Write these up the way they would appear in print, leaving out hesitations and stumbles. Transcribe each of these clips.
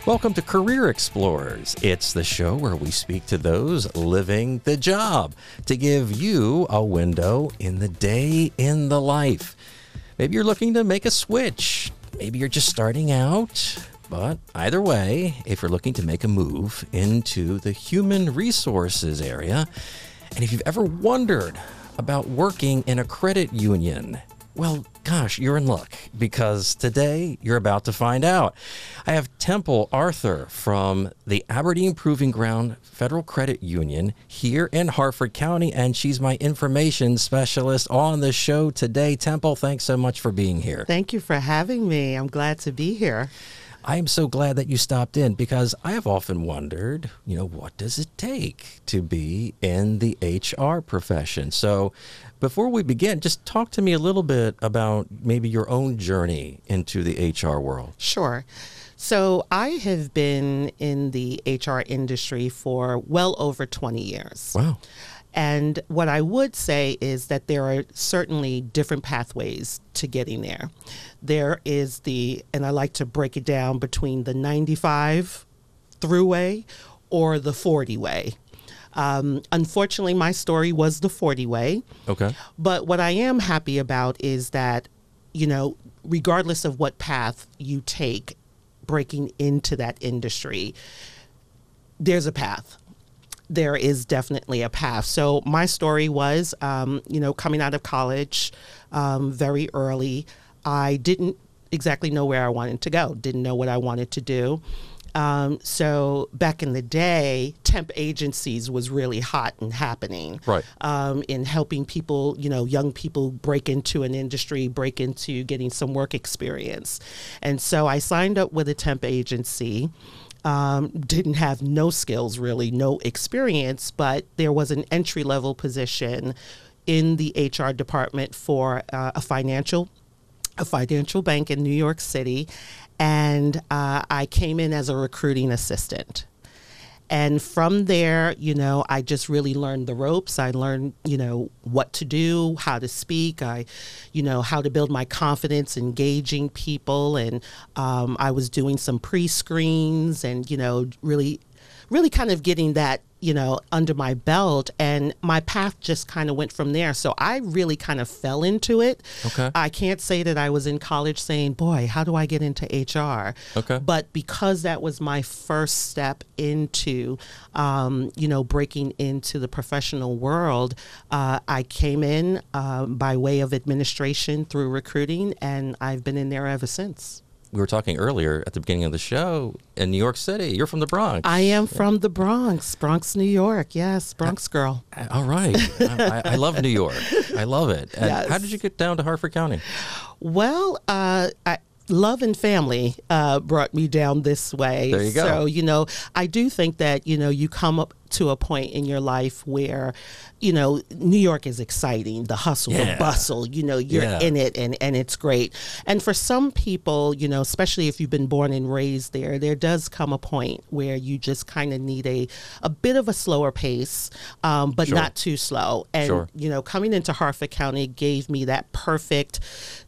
Welcome to Career Explorers. It's the show where we speak to those living the job to give you a window in the day in the life. Maybe you're looking to make a switch. Maybe you're just starting out. But either way, if you're looking to make a move into the human resources area, and if you've ever wondered about working in a credit union, well, gosh, you're in luck because today you're about to find out. I have Temple Arthur from the Aberdeen Proving Ground Federal Credit Union here in Harford County, and she's my information specialist on the show today. Temple, thanks so much for being here. Thank you for having me. I'm glad to be here. I am so glad that you stopped in because I have often wondered, what does it take to be in the HR profession? So before we begin, just talk to me a little bit about maybe your own journey into the HR world. Sure. So I have been in the HR industry for well over 20 years. Wow. And what I would say is that there are certainly different pathways to getting there. There is and I like to break it down between the 95 throughway or the 40 way. Unfortunately, my story was the 40 way. Okay. But what I am happy about is that, regardless of what path you take breaking into that industry, there's a path. There is definitely a path. So my story was, coming out of college very early, I didn't exactly know where I wanted to go, didn't know what I wanted to do. So back in the day, temp agencies was really hot and happening. Right. In helping people, young people break into an industry, break into getting some work experience. And so I signed up with a temp agency. Didn't have no skills, really, no experience, but there was an entry-level position in the HR department for a financial bank in New York City, and I came in as a recruiting assistant. And from there, I just really learned the ropes. I learned, what to do, how to speak, how to build my confidence, engaging people. And I was doing some pre-screens and, really kind of getting that, under my belt. And my path just kind of went from there. So I really kind of fell into it. Okay. I can't say that I was in college saying, boy, how do I get into HR? Okay. But because that was my first step into, breaking into the professional world, I came in by way of administration through recruiting, and I've been in there ever since. We were talking earlier at the beginning of the show in New York City. You're from the Bronx. I am from the Bronx, New York. Yes, Bronx girl. All right. I love New York. I love it. And Yes. How did you get down to Harford County? Well, love and family brought me down this way. There you go. So, I do think that, you come up to a point in your life where, New York is exciting, the hustle, the bustle, you're in it and it's great. And for some people, especially if you've been born and raised there does come a point where you just kind of need a bit of a slower pace, but Sure. not too slow. And, Sure. Coming into Harford County gave me that perfect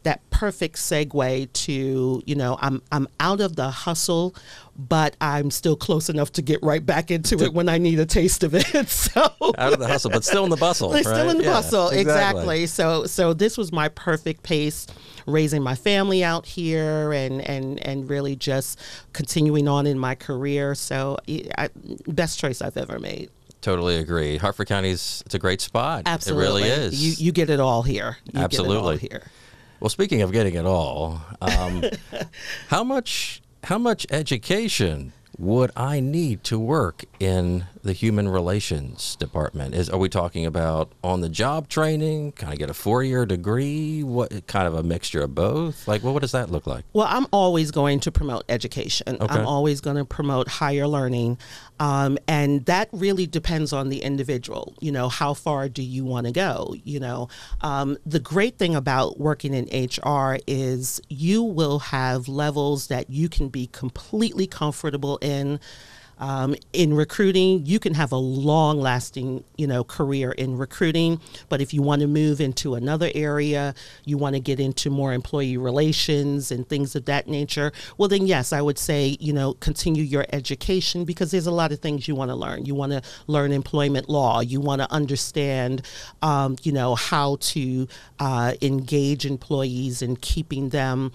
segue to, I'm out of the hustle, but I'm still close enough to get right back into it when I need a taste of it. So Out of the hustle, but still in the bustle. Still right? in the Yeah, bustle, exactly. So this was my perfect pace, raising my family out here and really just continuing on in my career. So best choice I've ever made. Totally agree. Harford County's it's a great spot. Absolutely. It really is. You get it all here. Absolutely. Get it all here. Well, speaking of getting it all, how much education would I need to work in the human relations department? Are we talking about on-the-job training? Can I get a 4-year degree? What kind of a mixture of both? Like, what does that look like? Well, I'm always going to promote education. Okay. I'm always going to promote higher learning. And that really depends on the individual. How far do you want to go? The great thing about working in HR is you will have levels that you can be completely comfortable in. In recruiting, you can have a long-lasting, career in recruiting, but if you want to move into another area, you want to get into more employee relations and things of that nature, well, then yes, I would say, continue your education, because there's a lot of things you want to learn. You want to learn employment law. You want to understand, how to engage employees and keeping them,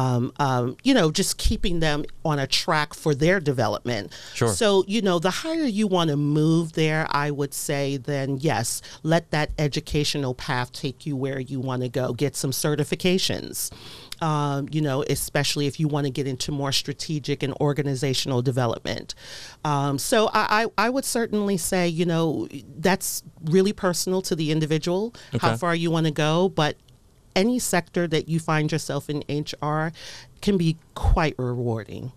just keeping them on a track for their development. Sure. So, the higher you want to move there, I would say then, yes, let that educational path take you where you want to go. Get some certifications. Especially if you want to get into more strategic and organizational development. So I would certainly say, that's really personal to the individual, how far you want to go. But any sector that you find yourself in HR can be quite rewarding.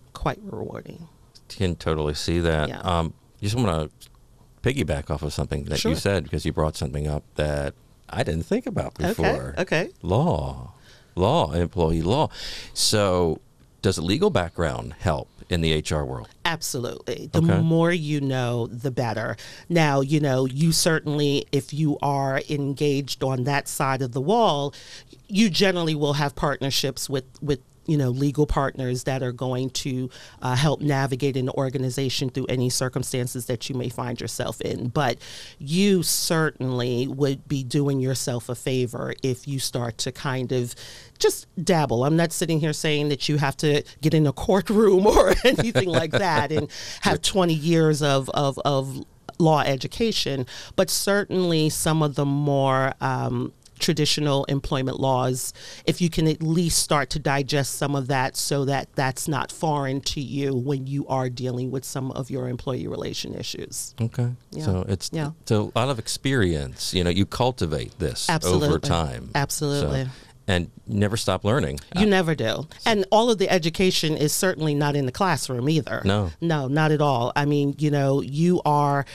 Can totally see that. Yeah. Just want to piggyback off of something that Sure. you said, because you brought something up that I didn't think about before. Okay. Law, employee law. So does a legal background help in the HR world? Absolutely. The more you know, the better. Now, you certainly, if you are engaged on that side of the wall, you generally will have partnerships with legal partners that are going to help navigate an organization through any circumstances that you may find yourself in. But you certainly would be doing yourself a favor if you start to kind of just dabble. I'm not sitting here saying that you have to get in a courtroom or anything like that and have 20 years of law education, but certainly some of the more traditional employment laws, if you can at least start to digest some of that so that that's not foreign to you when you are dealing with some of your employee relation issues. Okay. Yeah. So it's a lot of experience. You cultivate this over time. Absolutely. So, and you never stop learning. You never do. And all of the education is certainly not in the classroom either. No, not at all. I mean, you are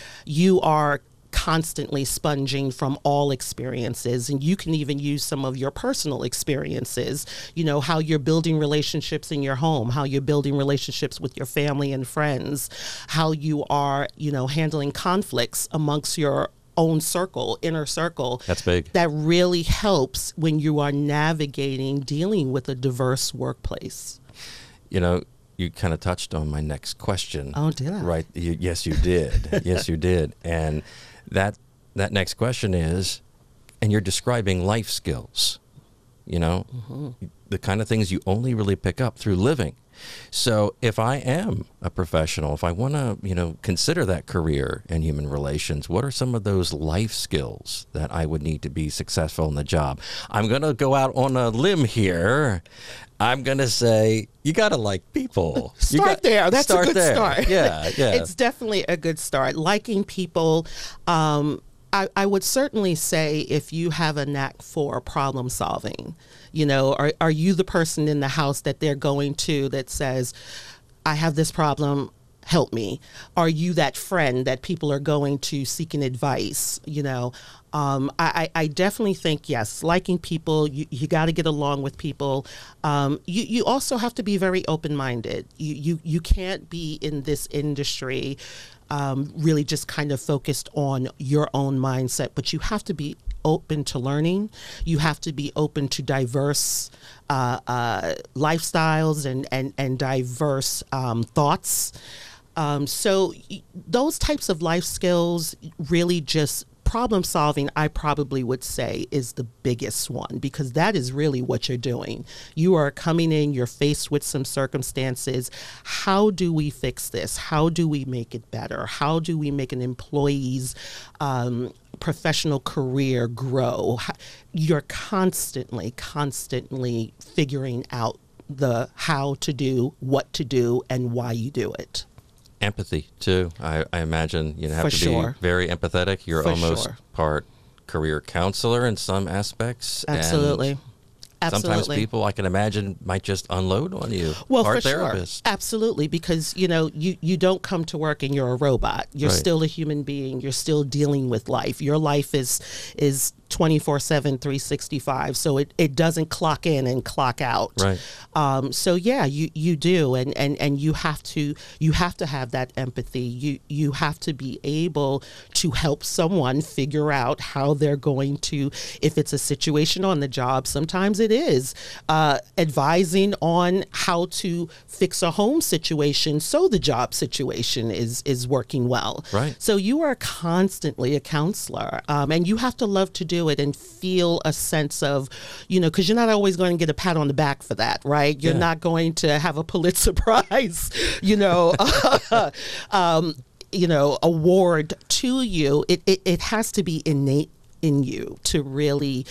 constantly sponging from all experiences, and you can even use some of your personal experiences, how you're building relationships in your home, how you're building relationships with your family and friends, how you are, handling conflicts amongst your own circle, inner circle. That's big. That really helps when you are dealing with a diverse workplace. You kind of touched on my next question. Oh, did I? Right. Yes, you did. Yes, you did. And that next question is, and you're describing life skills, the kind of things you only really pick up through living. So if I am a professional, if I want to, consider that career in human relations, what are some of those life skills that I would need to be successful in the job? I'm going to go out on a limb here. I'm going to say you got to like people. Start there. That's a good start. Yeah. It's definitely a good start. Liking people. I would certainly say if you have a knack for problem solving, are you the person in the house that they're going to that says, I have this problem, help me? Are you that friend that people are going to seeking advice? I definitely think, yes, liking people, you got to get along with people. You also have to be very open-minded. You can't be in this industry really just kind of focused on your own mindset, but you have to be open to learning. You have to be open to diverse lifestyles and diverse thoughts. So those types of life skills really just problem solving, I probably would say, is the biggest one, because that is really what you're doing. You are coming in, you're faced with some circumstances. How do we fix this? How do we make it better? How do we make an employee's professional career grow? You're constantly figuring out the how to do, what to do, and why you do it. Empathy, too. I imagine you have to be very empathetic. You're almost part career counselor in some aspects. Absolutely. And sometimes people, I can imagine, might just unload on you. Well, Art for therapist. Sure. Absolutely. Because, you don't come to work and you're a robot. You're Right. still a human being. You're still dealing with life. Your life is 24/7, 365. So it doesn't clock in and clock out. Right. So yeah, you do, and you have to have that empathy. You have to be able to help someone figure out how they're going to, if it's a situation on the job, sometimes it is advising on how to fix a home situation so the job situation is working well. Right. So you are constantly a counselor, and you have to love to do it and feel a sense of, because you're not always going to get a pat on the back for that, right? You're not going to have a Pulitzer Prize, award to you. It has to be innate in you to really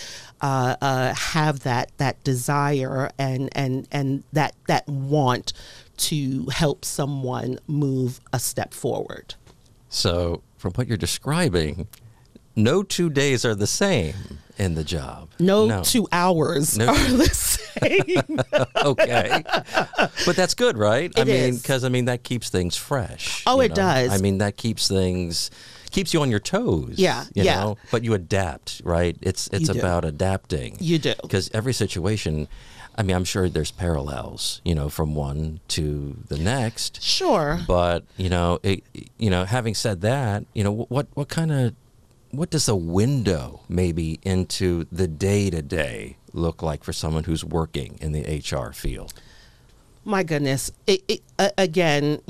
have that desire and that want to help someone move a step forward. So from what you're describing, no 2 days are the same in the job. No 2 hours are the same. Okay. But that's good, right? It is. Because that keeps things fresh. Oh, it does. That keeps you on your toes. Yeah, you know? But you adapt, right? It's about adapting. You do. Because every situation, I'm sure there's parallels, from one to the next. Sure. But, having said that, what does a window maybe into the day-to-day look like for someone who's working in the HR field? My goodness. Again,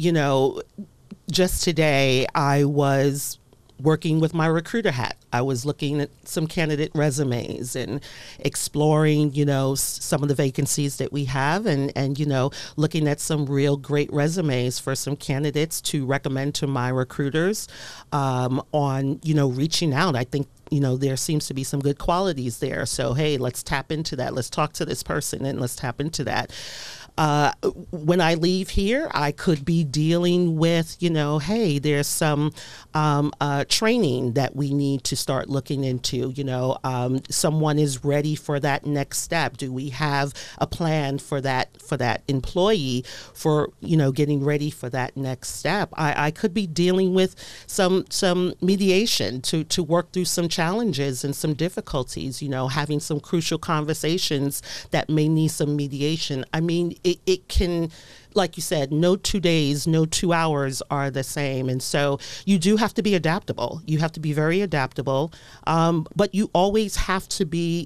just today I was working with my recruiter hat. I was looking at some candidate resumes and exploring, some of the vacancies that we have and looking at some real great resumes for some candidates to recommend to my recruiters on, reaching out. I think, there seems to be some good qualities there. So, hey, let's tap into that. Let's talk to this person and let's tap into that. When I leave here, I could be dealing with, hey, there's some training that we need to start looking into. Someone is ready for that next step. Do we have a plan for that employee for, getting ready for that next step? I could be dealing with some mediation to work through some challenges and some difficulties, having some crucial conversations that may need some mediation. It can, like you said, no 2 days, no 2 hours are the same. And so you do have to be adaptable. You have to be very adaptable. But you always have to be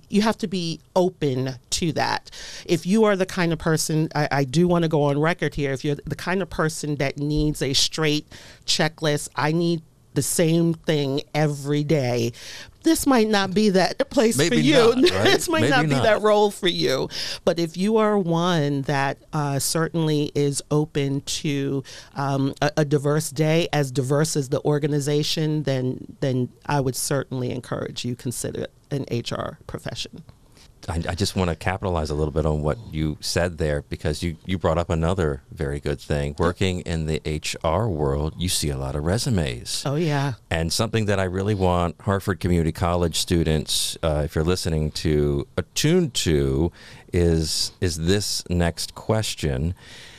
open to that. If you are the kind of person, I do want to go on record here, if you're the kind of person that needs a straight checklist, I need the same thing every day, this might not be that place for you. Not, right? This might not be that role for you. But if you are one that certainly is open to a diverse day, as diverse as the organization, then I would certainly encourage you consider an HR profession. I just want to capitalize a little bit on what you said there, because you brought up another very good thing. Working in the HR world, you see a lot of resumes. Oh, yeah. And something that I really want Hartford Community College students, if you're listening to, attuned to, is this next question.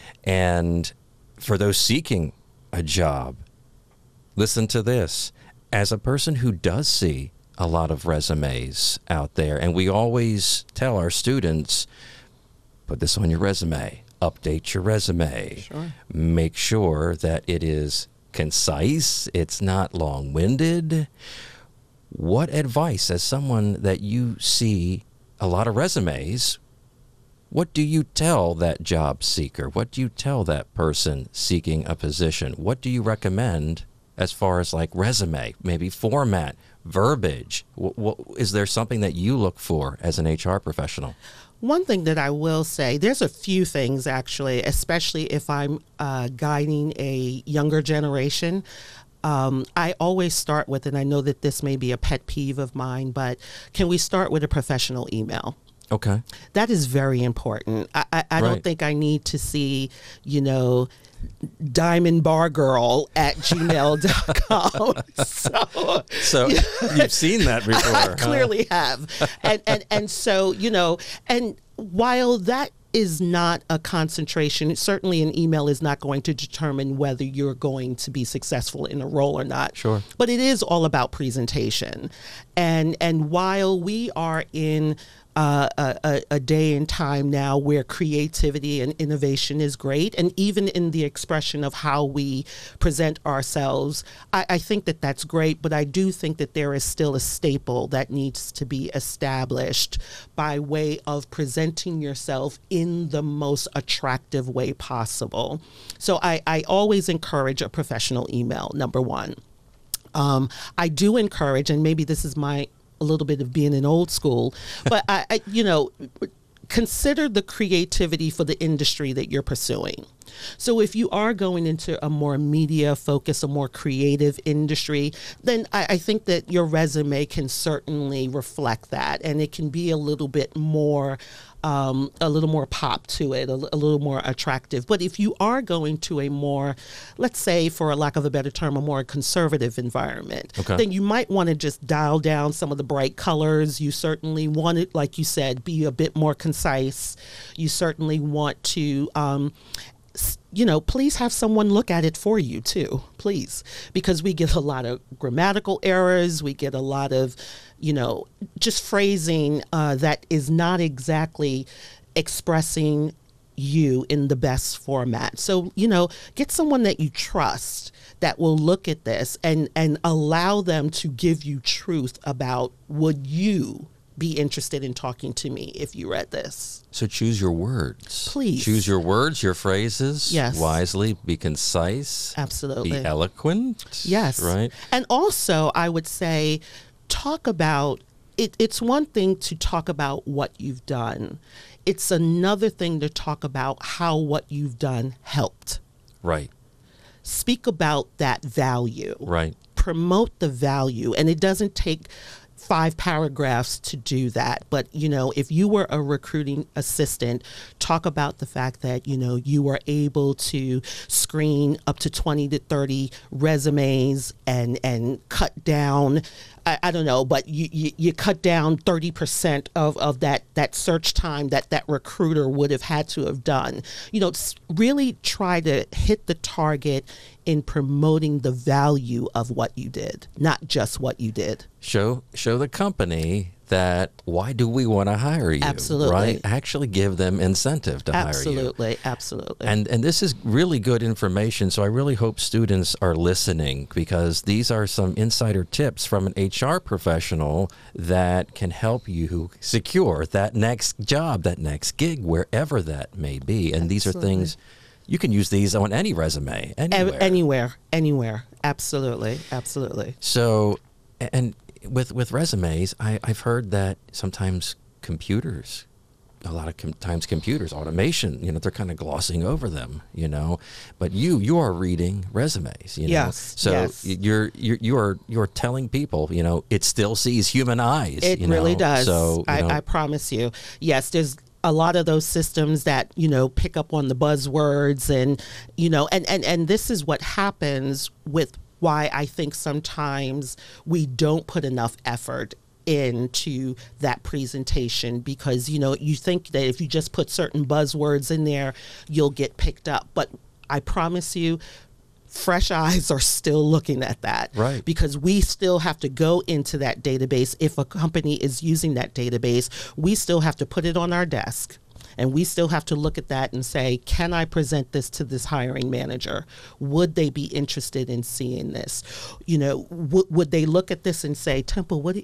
And for those seeking a job, listen to this. As a person who does see a lot of resumes out there, and we always tell our students, put this on your resume, update your resume, sure. Make sure that it is concise, it's not long-winded. What advice, as someone that you see a lot of resumes, what do you tell that job seeker? What do you tell that person seeking a position? What do you recommend as far as like resume, maybe format, verbiage? Is there something that you look for as an HR professional? One thing that I will say, there's a few things actually, especially if I'm guiding a younger generation. I always start with, and I know that this may be a pet peeve of mine, but can we start with a professional email? Okay. That is very important. I don't think I need to see, diamondbargirl@gmail.com. So you've seen that before. I clearly have. And so, and while that is not a concentration. Certainly an email is not going to determine whether you're going to be successful in a role or not. Sure. But it is all about presentation. And while we are in a day and time now where creativity and innovation is great, and even in the expression of how we present ourselves, I think that that's great, but I do think that there is still a staple that needs to be established by way of presenting yourself in the most attractive way possible. So I always encourage a professional email, number one. I do encourage, and maybe this is a little bit of being an old school, but I consider the creativity for the industry that you're pursuing. So if you are going into a more media focused, a more creative industry, then I think that your resume can certainly reflect that, and it can be a little bit more pop to it, a little more attractive. But if you are going to a more, let's say, for a lack of a better term, a more conservative environment, then you might want to just dial down some of the bright colors. You certainly want it, like you said, be a bit more concise. You certainly want to please have someone look at it for you too, please, because we get a lot of grammatical errors. We get a lot of, just phrasing that is not exactly expressing you in the best format. So, get someone that you trust that will look at this and allow them to give you truth about, would you be interested in talking to me if you read this? So choose your words. Please. Choose your words, your phrases. Yes. Wisely. Be concise. Absolutely. Be eloquent. Yes. Right. And also, I would say, talk about it. It's one thing to talk about what you've done. It's another thing to talk about how what you've done helped. Right. Speak about that value. Right. Promote the value. And it doesn't take 5 paragraphs to do that. But, if you were a recruiting assistant, talk about the fact that, you were able to screen up to 20 to 30 resumes and cut down, I don't know, but you cut down 30% of that search time that recruiter would have had to have done. Really try to hit the target in promoting the value of what you did, not just what you did. Show the company that why do we want to hire you? Absolutely. Right? Actually give them incentive to hire you. Absolutely. And this is really good information. So I really hope students are listening, because these are some insider tips from an HR professional that can help you secure that next job, that next gig, wherever that may be. And these are things you can use these on any resume, anywhere. Absolutely. So, and with resumes, I've heard that sometimes computers, automation, they're kind of glossing over them, but you are reading resumes, Yes. So yes. you're telling people, it still sees human eyes. It really does. So I promise you. Yes, there's a lot of those systems that, pick up on the buzzwords and this is what happens with why I think sometimes we don't put enough effort into that presentation, because, you think that if you just put certain buzzwords in there, you'll get picked up. But I promise you, fresh eyes are still looking at that. Right. Because we still have to go into that database. If a company is using that database, we still have to put it on our desk. And we still have to look at that and say, can I present this to this hiring manager? Would they be interested in seeing this? Would they look at this and say, Temple, what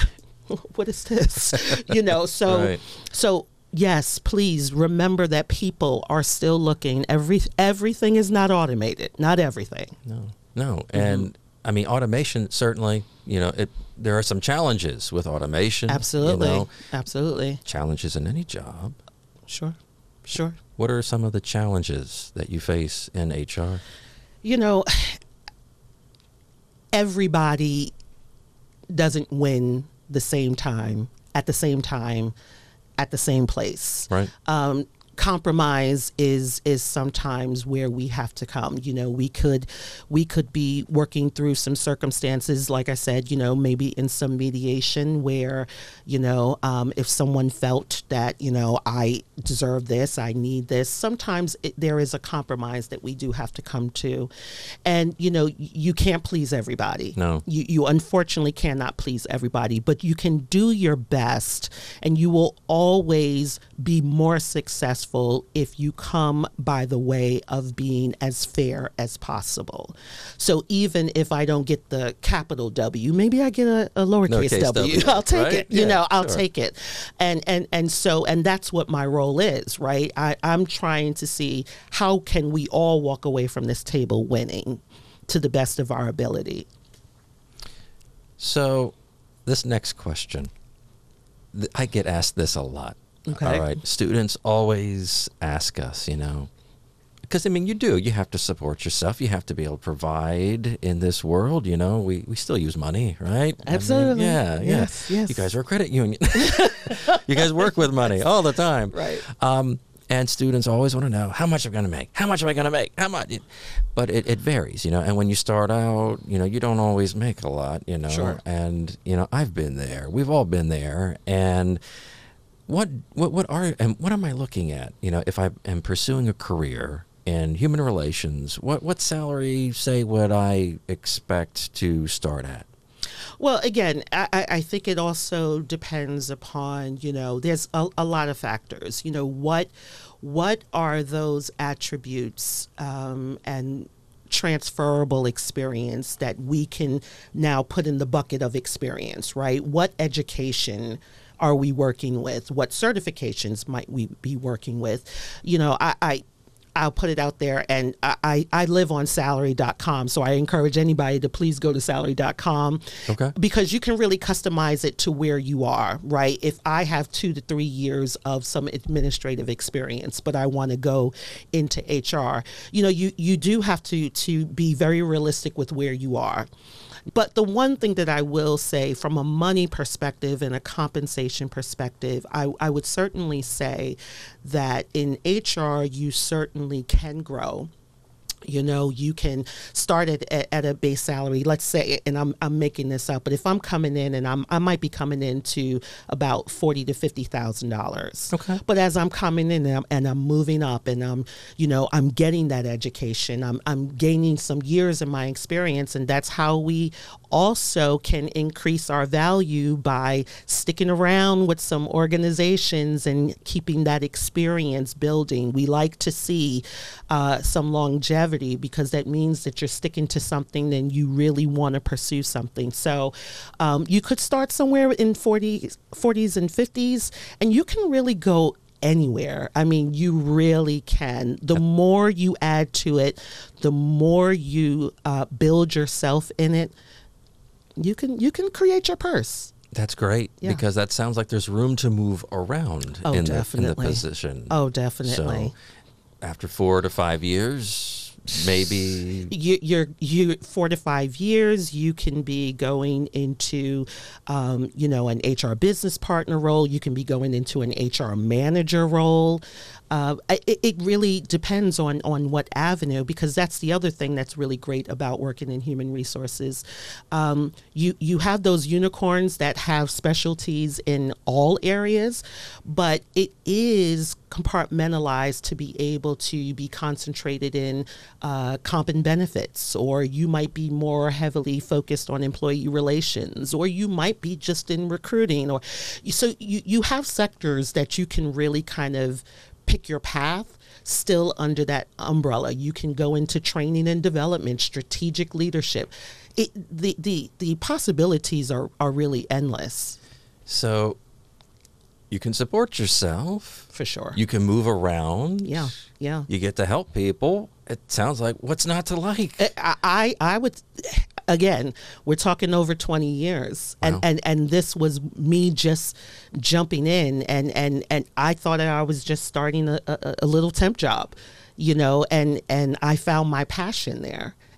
is this? Right. So yes, please remember that people are still looking. Everything is not automated. Not everything. No. And I mean, automation, certainly, there are some challenges with automation. Absolutely. Absolutely. Challenges in any job. Sure. What are some of the challenges that you face in HR? Everybody doesn't win at the same time, at the same place. Right. compromise is sometimes where we have to come. We could be working through some circumstances, like I said, maybe in some mediation where, if someone felt that, I deserve this, I need this, sometimes there is a compromise that we do have to come to. And, you can't please everybody. No. You unfortunately cannot please everybody, but you can do your best, and you will always be more successful if you come by the way of being as fair as possible. So even if I don't get the capital W, maybe I get a lowercase w. I'll take it. I'll take it. And that's what my role is, right? I'm trying to see how can we all walk away from this table winning to the best of our ability. So this next question, I get asked this a lot. Okay. All right. Students always ask us, because, you have to support yourself. You have to be able to provide in this world. We still use money, right? Absolutely. Yes. You guys are a credit union. You guys work with money all the time. Right. And students always want to know, how much am I going to make? How much am I going to make? How much? But it varies, and when you start out, you don't always make a lot, Sure. And, I've been there. We've all been there. And what am I looking at? If I am pursuing a career in human relations, what salary, say, would I expect to start at? Well, again, I think it also depends upon, there's a lot of factors. What are those attributes and transferable experience that we can now put in the bucket of experience, right? What education are we working with? What certifications might we be working with? I'll put it out there, and I live on salary.com, so I encourage anybody to please go to salary.com. Okay. Because you can really customize it to where you are, right? If I have 2 to 3 years of some administrative experience, but I want to go into HR, you do have to be very realistic with where you are. But the one thing that I will say from a money perspective and a compensation perspective, I would certainly say that in HR, you certainly can grow. You can start at a base salary, let's say, and I'm making this up, but if I'm coming in and I might be coming into about $40,000 to $50,000. Okay. But as I'm coming in and I'm moving up and I'm getting that education, I'm gaining some years in my experience, and that's how we also can increase our value by sticking around with some organizations and keeping that experience building. We like to see some longevity, because that means that you're sticking to something and you really want to pursue something. So you could start somewhere in 40s and 50s, and you can really go anywhere. You really can. The more you add to it, the more you build yourself in it, you can create your purse. That's great, because that sounds like there's room to move around in the position. Oh, definitely. So after 4 to 5 years, maybe you're 4 to 5 years, you can be going into an HR business partner role. You can be going into an HR manager role. It really depends on what avenue, because that's the other thing that's really great about working in human resources. You have those unicorns that have specialties in all areas, but it is compartmentalized to be able to be concentrated in comp and benefits, or you might be more heavily focused on employee relations, or you might be just in recruiting, or so you have sectors that you can really kind of pick your path still under that umbrella. You can go into training and development, strategic leadership. The possibilities are really endless. So you can support yourself. For sure. You can move around. Yeah. You get to help people. It sounds like, what's not to like? I would, again, we're talking over 20 years. Wow. And this was me just jumping in, and I thought I was just starting a little temp job, and I found my passion there.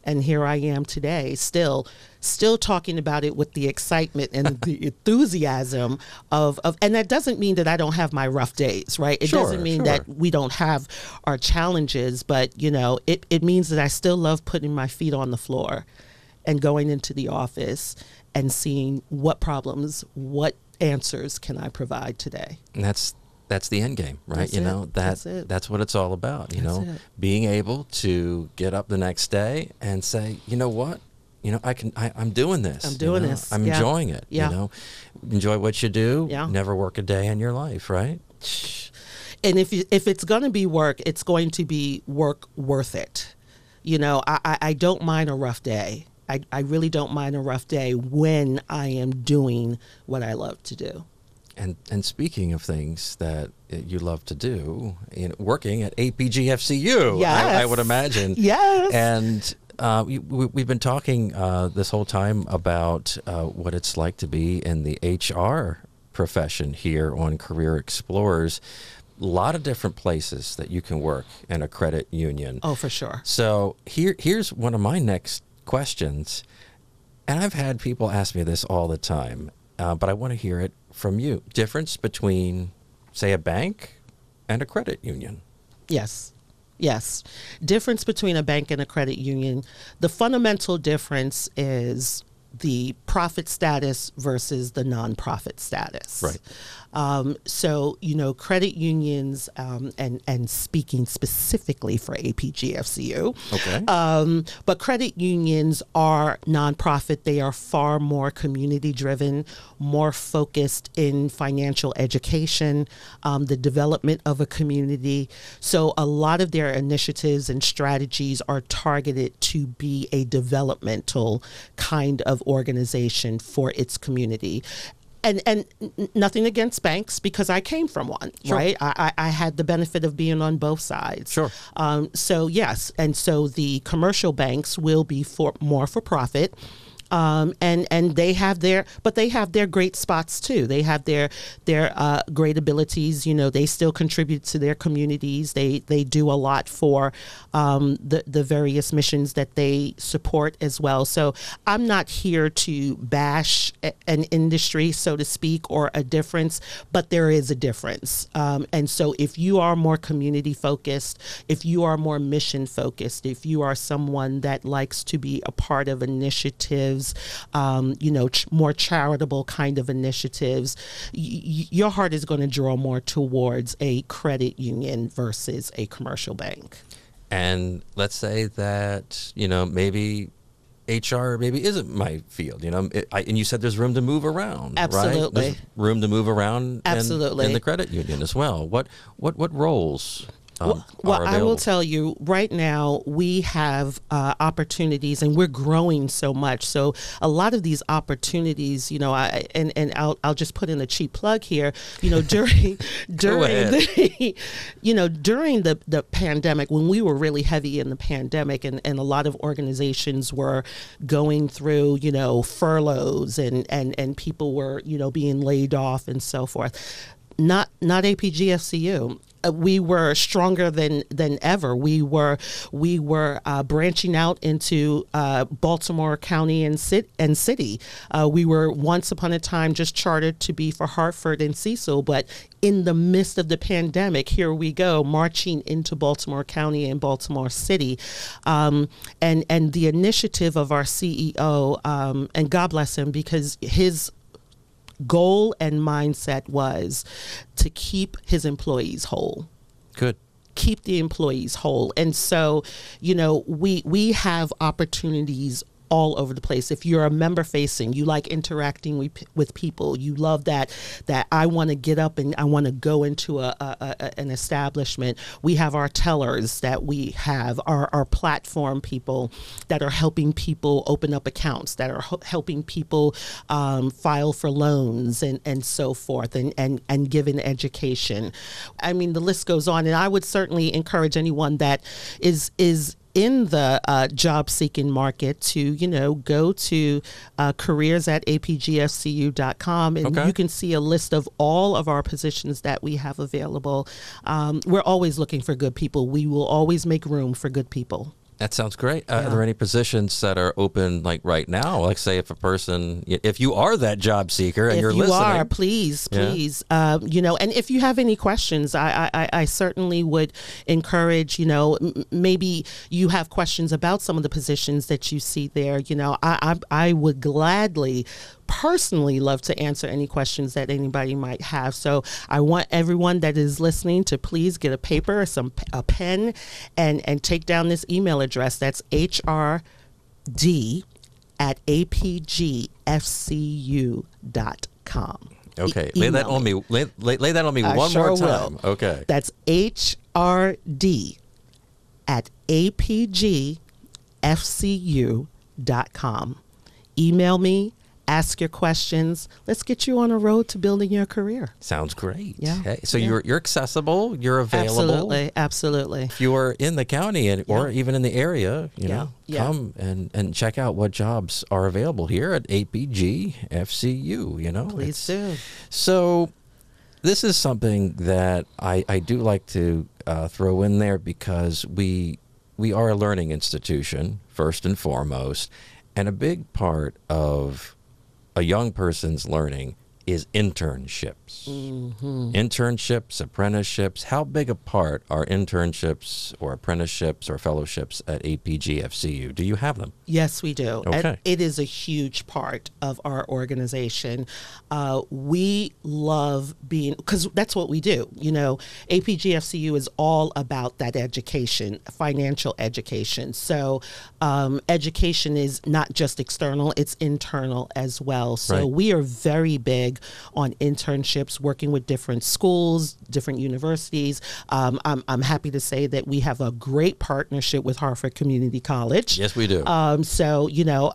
And here I am today, still talking about it with the excitement and the enthusiasm of, and that doesn't mean that I don't have my rough days, right? It doesn't mean that we don't have our challenges, but it means that I still love putting my feet on the floor and going into the office and seeing what problems, what answers can I provide today. And that's the end game, right? That's what it's all about, being able to get up the next day and say, you know what? I'm doing this. I'm doing this. I'm enjoying it. Yeah. Enjoy what you do. Yeah. Never work a day in your life, right? And if it's going to be work, it's going to be work worth it. I don't mind a rough day. I really don't mind a rough day when I am doing what I love to do. And speaking of things that you love to do, working at APGFCU, yes. I would imagine. Yes. And we've been talking this whole time about what it's like to be in the HR profession here on Career Explorers. A lot of different places that you can work in a credit union. Oh, for sure. So here's one of my next questions. And I've had people ask me this all the time, but I want to hear it from you. Difference between, say, a bank and a credit union. Yes. Difference between a bank and a credit union. The fundamental difference is the profit status versus the nonprofit status. Right. So, credit unions, and speaking specifically for APGFCU, okay. But credit unions are nonprofit. They are far more community driven, more focused in financial education, the development of a community. So a lot of their initiatives and strategies are targeted to be a developmental kind of organization for its community. And nothing against banks, because I came from one, sure. right? I had the benefit of being on both sides. Sure. So yes, and so the commercial banks will be more for profit. And they have their great spots too. They have their great abilities. They still contribute to their communities. They do a lot for the various missions that they support as well. So I'm not here to bash an industry, so to speak, or a difference, but there is a difference. And so if you are more community focused, if you are more mission focused, if you are someone that likes to be a part of initiatives, more charitable kind of initiatives, your heart is going to draw more towards a credit union versus a commercial bank. And let's say that, maybe HR maybe isn't my field, and you said there's room to move around. Absolutely. Right? There's room to move around. Absolutely. In the credit union as well. What roles? Well, I will tell you right now, we have opportunities, and we're growing so much. So a lot of these opportunities, I'll just put in a cheap plug here. During the pandemic, when we were really heavy in the pandemic, and a lot of organizations were going through, furloughs and people were, being laid off and so forth. Not APGFCU. We were stronger than ever. We were branching out into Baltimore County and city. We were once upon a time just chartered to be for Hartford and Cecil, but in the midst of the pandemic, here we go, marching into Baltimore County and Baltimore City. And the initiative of our CEO, and God bless him, because his goal and mindset was to keep his employees whole. Good. Keep the employees whole. And so, we have opportunities all over the place. If you're a member facing, you like interacting with people, you love that I want to get up and I want to go into an establishment. We have our tellers that we have, our platform people that are helping people open up accounts, that are helping people file for loans and so forth, and give an education. I mean, the list goes on, and I would certainly encourage anyone that is in the job-seeking market to, go to careers at apgfcu.com, and okay. You can see a list of all of our positions that we have available. We're always looking for good people. We will always make room for good people. That sounds great. Are there any positions that are open like right now? Like say if you are that job seeker and if you're you listening. are, please, and if you have any questions, I certainly would encourage, maybe you have questions about some of the positions that you see there. I would gladly personally love to answer any questions that anybody might have. So I want everyone that is listening to please get a paper, a pen, and take down this email address. That's hrd@apgfcu.com. Okay, lay that on me. Lay that on me one more time. Will. Okay, that's hrd@apgfcu.com. Email me. Ask your questions. Let's get you on a road to building your career. Sounds great. Yeah. Hey, so you're accessible. You're available. Absolutely. If you are in the county or even in the area, come and check out what jobs are available here at APG FCU. Please do. So this is something that I do like to throw in there because we are a learning institution first and foremost, and a big part of a young person's learning is internships. Mm-hmm. Internships, apprenticeships. How big a part are internships or apprenticeships or fellowships at APG-FCU? Do you have them? Yes, we do. Okay. And it is a huge part of our organization. We love because that's what we do. APG-FCU is all about that education, financial education. So education is not just external, it's internal as well. So Right. we are very big on internships, working with different schools, different universities. I'm happy to say that we have a great partnership with Hartford Community College. Yes, we do. So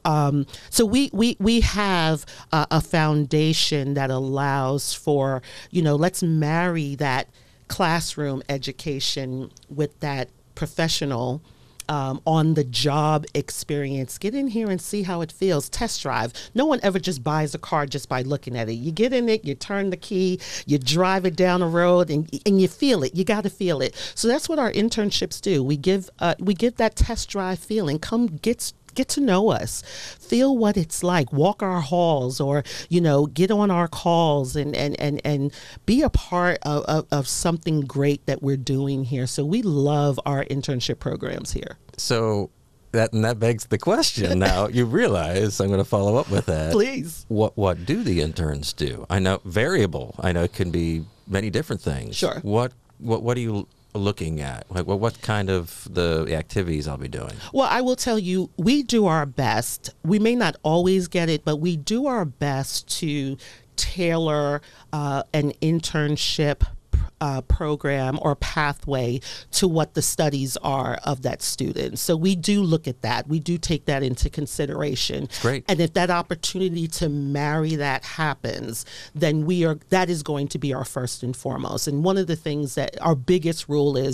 we have a foundation that allows for, let's marry that classroom education with that professional on the job experience. Get in here and see how it feels. Test drive. No one ever just buys a car just by looking at it. You get in it, you turn the key, you drive it down the road, and you feel it. You got to feel it. So that's what our internships do. We give that test drive feeling. Come get to know us, feel what it's like, walk our halls, or get on our calls and be a part of something great that we're doing here. So we love our internship programs here. So that begs the question. Now you realize I'm going to follow up with that. Please. What do the interns do? I know variable. I know it can be many different things. Sure. What are you looking at? Like, what kind of the activities I'll be doing? Well, I will tell you, we do our best. We may not always get it, but we do our best to tailor an internship program or pathway to what the studies are of that student. So we do look at that. We do take that into consideration. Great. And if that opportunity to marry that happens, then that is going to be our first and foremost. And one of the things that our biggest rule is,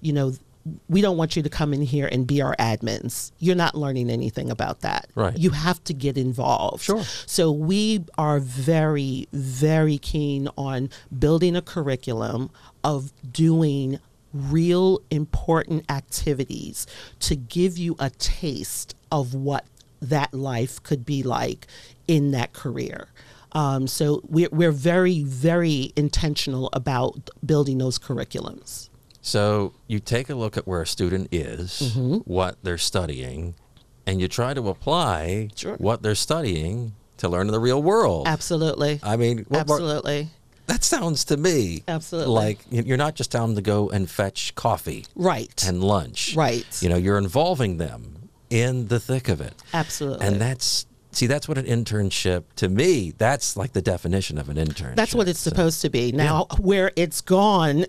we don't want you to come in here and be our admins. You're not learning anything about that. Right. You have to get involved. Sure. So we are very, very keen on building a curriculum of doing real important activities to give you a taste of what that life could be like in that career. So we're very, very intentional about building those curriculums. So you take a look at where a student is, what they're studying, and you try to apply what they're studying to learn in the real world. Absolutely. I mean, absolutely. That sounds to me like you're not just telling them to go and fetch coffee, right, and lunch, right. You're involving them in the thick of it. Absolutely. And that's what an internship, to me, that's like the definition of an internship. That's what it's supposed to be. Now, where it's gone,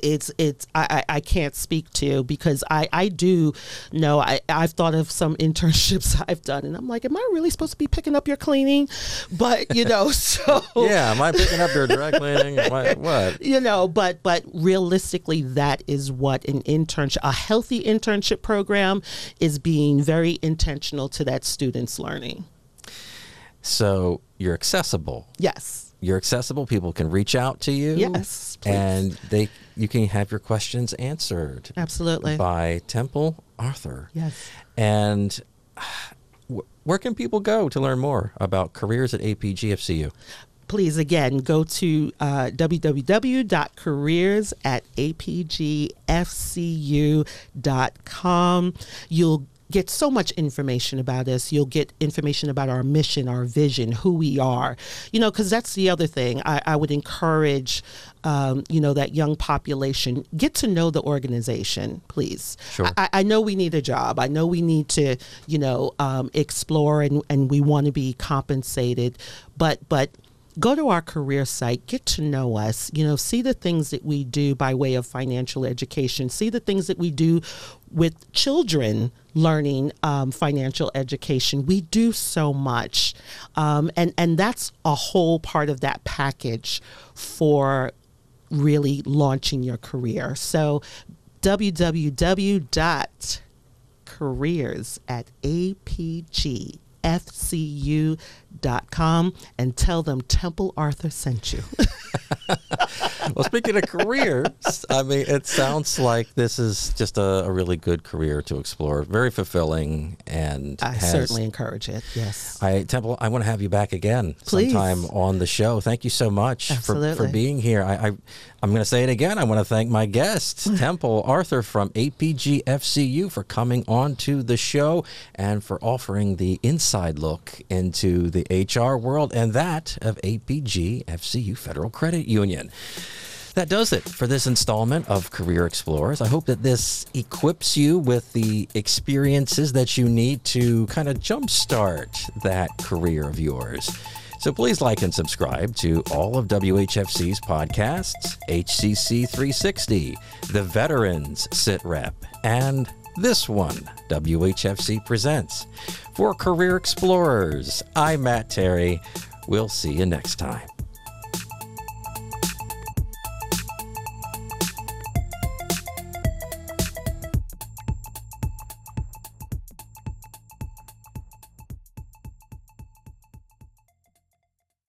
I can't speak to, because I do know, I've thought of some internships I've done, and I'm like, am I really supposed to be picking up your cleaning? But, so. Yeah, am I picking up your dry cleaning? What? But realistically, that is what a healthy internship program is, being very intentional to that student's learning. So you're accessible. Yes. you're accessible. People can reach out to you. Yes, please. And you can have your questions answered. Absolutely. By Temple Arthur. Yes. And where can people go to learn more about careers at APGFCU? Please, again, go to www.careers@apgfcu.com. You'll get so much information about us. You'll get information about our mission, our vision, who we are. Because that's the other thing. I would encourage, that young population, get to know the organization, please. Sure. I know we need a job. I know we need to, explore and we want to be compensated. But go to our career site, get to know us, see the things that we do by way of financial education, see the things that we do with children learning financial education. We do so much. And that's a whole part of that package for really launching your career. So www.careers@apgfcu.com and tell them Temple Arthur sent you. Well, speaking of careers, I mean, it sounds like this is just a really good career to explore. Very fulfilling, and I certainly encourage it. Yes. Temple, I want to have you back again Please. sometime on the show. Thank you so much for being here. I'm going to say it again. I want to thank my guest, Temple Arthur from APGFCU, for coming on to the show and for offering the inside look into the HR world and that of APGFCU Federal Credit Union. That does it for this installment of Career Explorers. I hope that this equips you with the experiences that you need to kind of jumpstart that career of yours. So please like and subscribe to all of WHFC's podcasts, HCC 360, The Veterans Sit Rep, and this one, WHFC Presents. For Career Explorers, I'm Matt Terry. We'll see you next time.